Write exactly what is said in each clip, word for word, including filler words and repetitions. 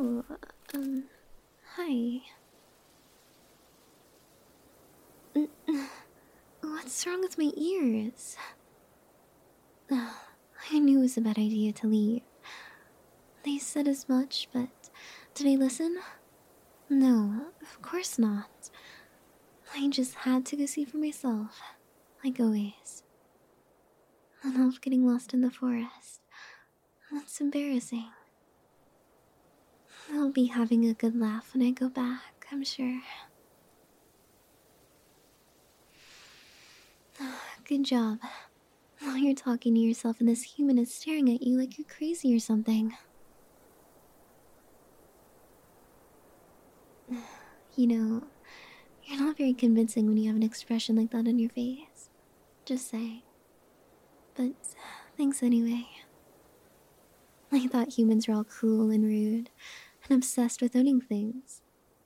Oh, um, hi. N- What's wrong with my ears? I knew it was a bad idea to leave. They said as much, but did I listen? No, of course not. I just had to go see for myself, like always. And I love getting lost in the forest. That's embarrassing. I'll be having a good laugh when I go back, I'm sure. Good job. While you're talking to yourself and this human is staring at you like you're crazy or something. You know, you're not very convincing when you have an expression like that on your face. Just saying. But thanks anyway. I thought humans were all cruel and rude and obsessed with owning things.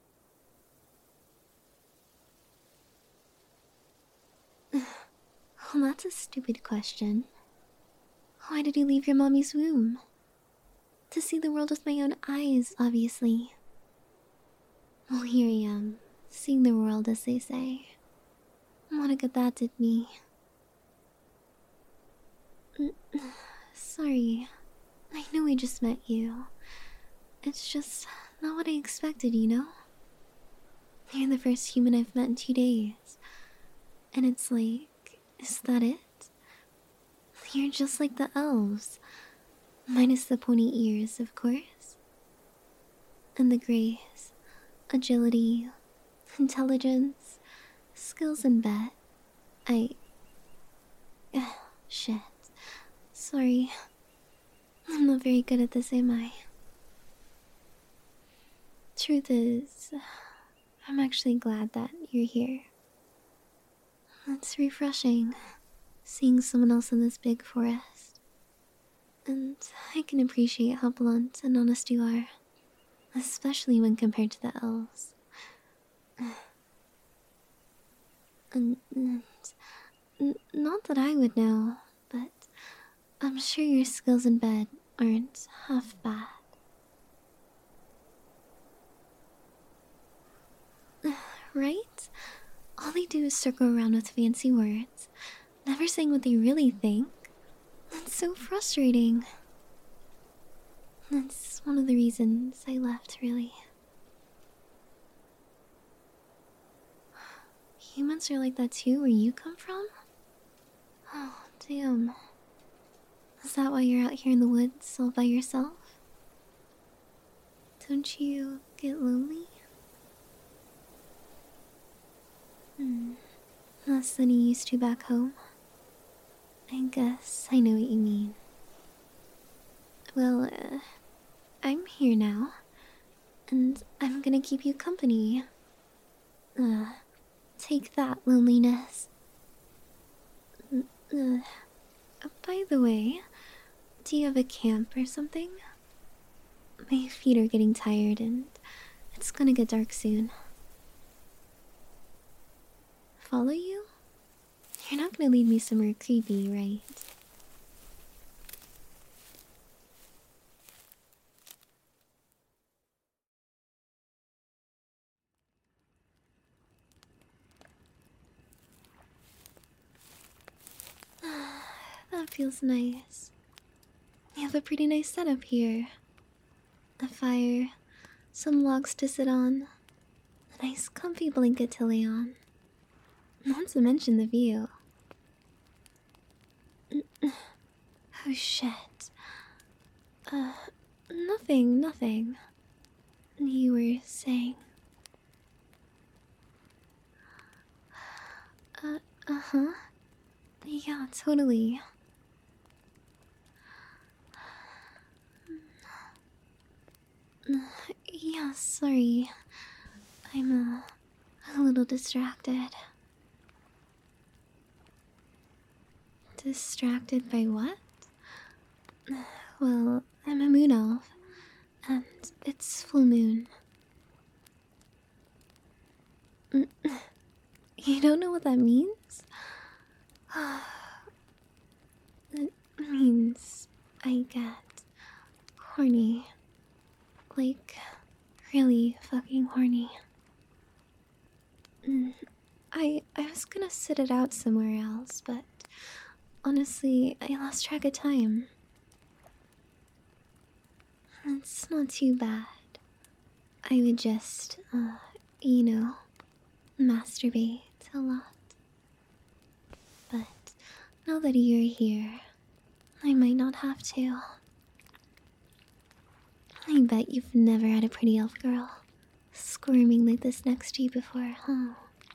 Well, that's a stupid question. Why did you leave your mommy's womb? To see the world with my own eyes, obviously. Well, here I am, seeing the world as they say. What a good that did me. Sorry. I know I just met you. It's just not what I expected, you know? You're the first human I've met in two days. And it's like, is that it? You're just like the elves. Minus the pointy ears, of course. And the grace, agility, intelligence, skills in bed. I. Shit. Sorry. I'm not very good at this, am I? Truth is, I'm actually glad that you're here. It's refreshing, seeing someone else in this big forest. And I can appreciate how blunt and honest you are, especially when compared to the elves. And, and n- not that I would know, but I'm sure your skills in bed aren't half bad. Right? All they do is circle around with fancy words, never saying what they really think. That's so frustrating. That's one of the reasons I left, really. Humans are like that too, where you come from? Oh, damn. Is that why you're out here in the woods all by yourself? Don't you get lonely? Hmm. Less than you used to back home? I guess I know what you mean. Well, uh, I'm here now, and I'm gonna keep you company. Uh, take that, loneliness. Uh, by the way, do you have a camp or something? My feet are getting tired and it's gonna get dark soon. Follow you? You're not gonna lead me somewhere creepy, right? That feels nice. You have a pretty nice setup here. A fire, some logs to sit on, a nice comfy blanket to lay on. Not to mention the view. Oh shit. Uh, nothing, nothing. You were saying. Uh, uh-huh. Yeah, totally. Yeah, sorry. I'm uh, a little distracted. Distracted by what? Well, I'm a moon elf, and it's full moon. You don't know what that means? It means I get horny. Like really fucking horny. Mm, I I was gonna sit it out somewhere else, but honestly, I lost track of time. It's not too bad. I would just, uh, you know, masturbate a lot. But now that you're here, I might not have to. I bet you've never had a pretty elf girl squirming like this next to you before, huh?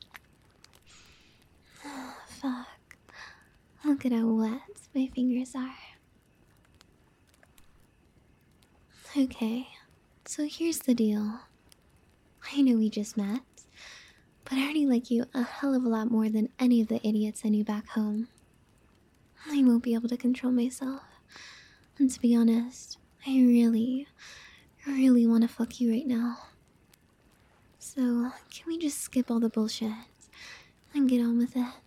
Fuck. Look at how wet my fingers are. Okay, so here's the deal. I know we just met, but I already like you a hell of a lot more than any of the idiots I knew back home. I won't be able to control myself. And to be honest, I really, really want to fuck you right now. So, can we just skip all the bullshit and get on with it?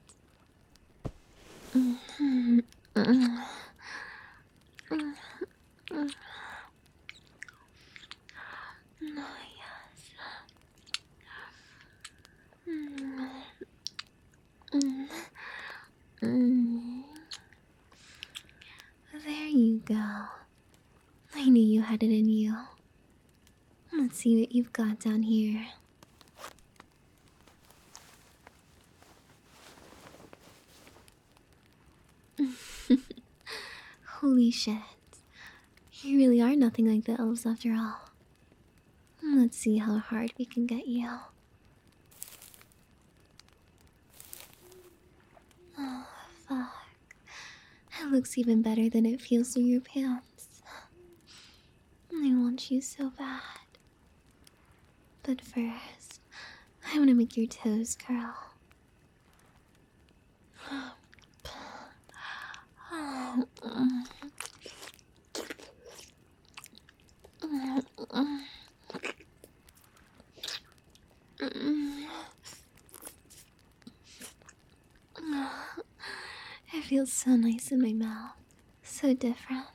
Mm-hmm. Mm-hmm. Mm-hmm. Oh, yes. Mm-hmm. Mm-hmm. There you go. I knew you had it in you. Let's see what you've got down here. Holy shit. You really are nothing like the elves after all. Let's see how hard we can get you. Oh, fuck. It looks even better than it feels through your pants. I want you so bad. But first, I want to make your toes curl. It feels so nice in my mouth. So different.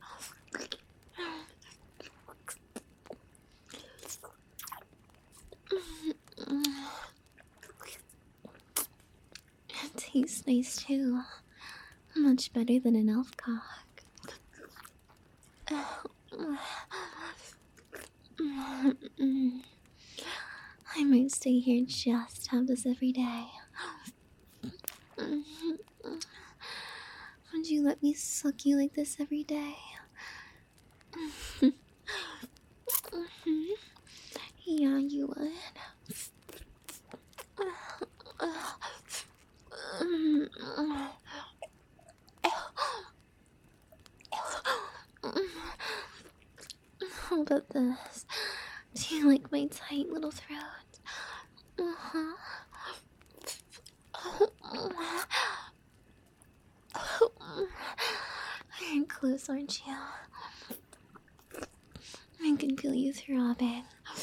It tastes nice too. Much better than an elf cock. I might stay here just to have this every day. Would you let me suck you like this every day? Yeah, you would. How about this? Do you like my tight little throat? Uh-huh. You're close, aren't you? I can feel you throbbing.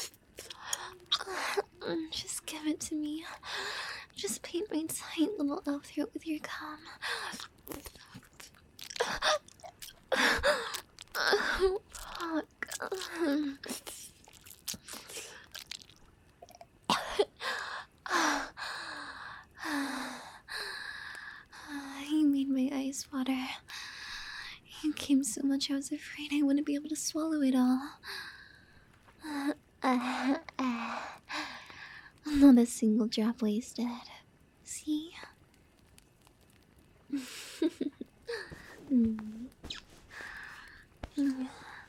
Just give it to me. Just paint my tight little elf throat with your cum. Oh, fuck. You made my eyes water. You came so much I was afraid I wouldn't be able to swallow it all. Not a single drop wasted. See? mm. Mm.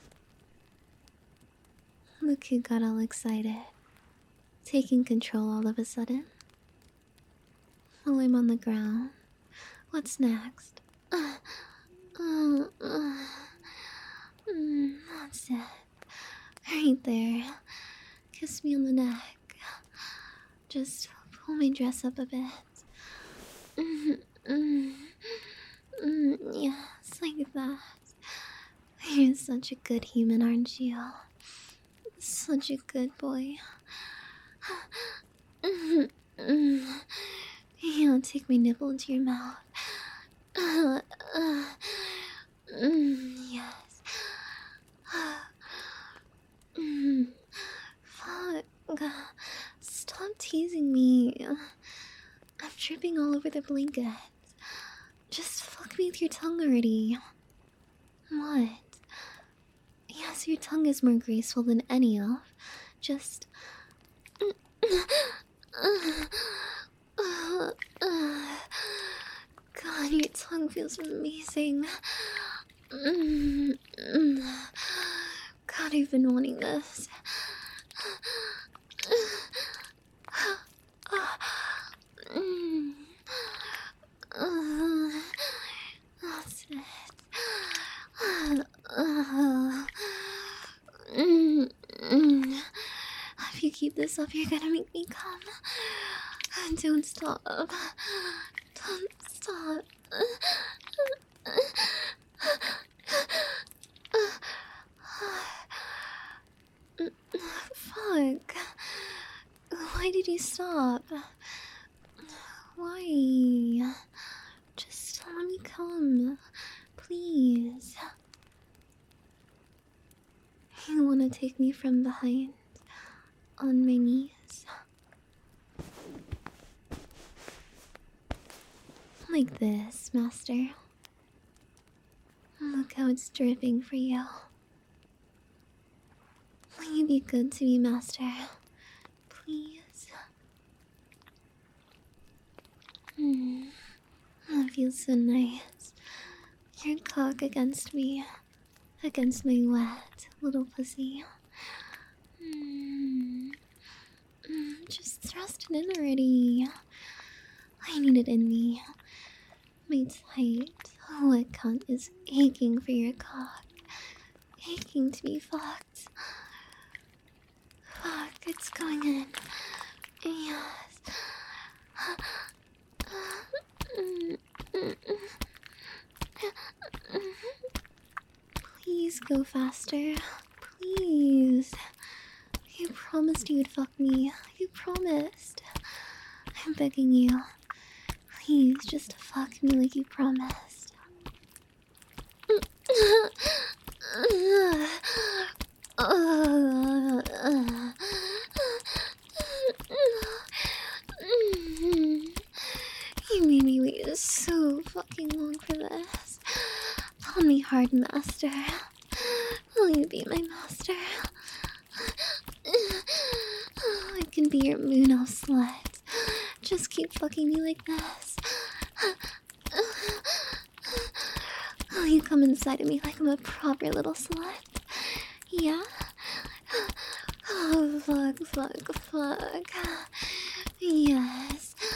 Look who got all excited. Taking control all of a sudden. While I'm on the ground. What's next? Uh, uh, uh, mm, that's it. Right there. Kiss me on the neck. Just pull my dress up a bit. Mm, mm, mm, yes, like that. You're such a good human, aren't you? Such a good boy. Mm, mm. Yeah, take my nipple into your mouth. Uh, uh, mm, yes. Mm, teasing me. I'm tripping all over the blanket. Just fuck me with your tongue already. What? Yes, your tongue is more graceful than any elf. Just. God, your tongue feels amazing. God, I've been wanting this. That's it. If you keep this up, you're gonna make me come. Don't stop. Don't stop. Fuck. Why did you stop? Why? Just let me come. Please. You wanna take me from behind? On my knees? Like this, Master. Look how it's dripping for you. Will you be good to me, Master? Please? Hmm. That feels so nice. Your cock against me. Against my wet little pussy. Hmm. Mm, just thrust it in already. I need it in me. My tight, wet cunt is aching for your cock. Aching to be fucked. Fuck, it's going in. Yes. Please go faster. Please. You promised you'd fuck me. You promised. I'm begging you. Please, just fuck me like you promised. You made me wait so fucking long for this. Tell me hard, Master. Will you be my master? I can be your moon elf slut. Just keep fucking me like this. Will you come inside of me like I'm a proper little slut? Yeah? Oh, fuck, fuck, fuck. Yes.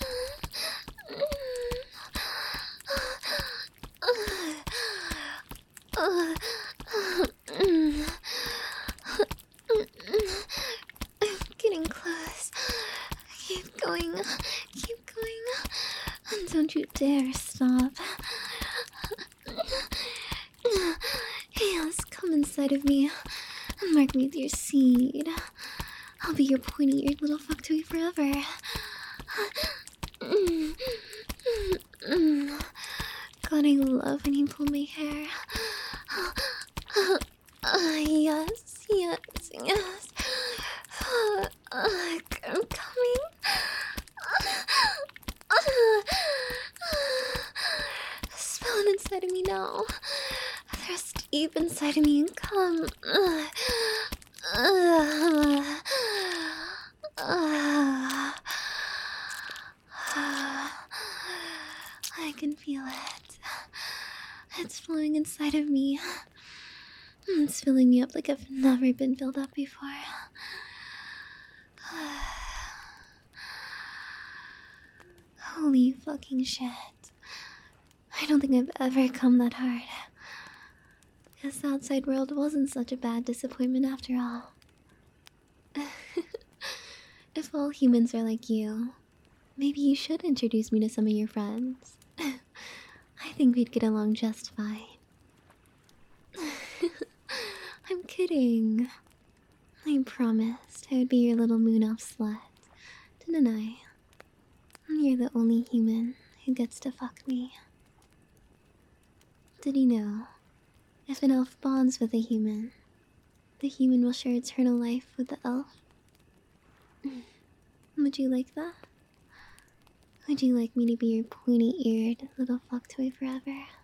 I'm getting close. Keep going. Keep going. And don't you dare stop. Yes, come inside of me and mark me with your seed. I'll be your pointy-eared little fuck toy forever. God, I love when you pull my hair. Uh, yes, yes, yes. Uh, I'm coming. Spill it inside of me now. Thrust deep inside of me and come. Uh, uh, uh, I can feel it. It's flowing inside of me. It's filling me up like I've never been filled up before. Holy fucking shit. I don't think I've ever come that hard. Guess the outside world wasn't such a bad disappointment after all. If all humans are like you, maybe you should introduce me to some of your friends. I think we'd get along just fine. I'm kidding. I promised I would be your little moon elf slut, didn't I? You're the only human who gets to fuck me. Did you know? If an elf bonds with a human, the human will share eternal life with the elf. Would you like that? Would you like me to be your pointy eared little fuck toy forever?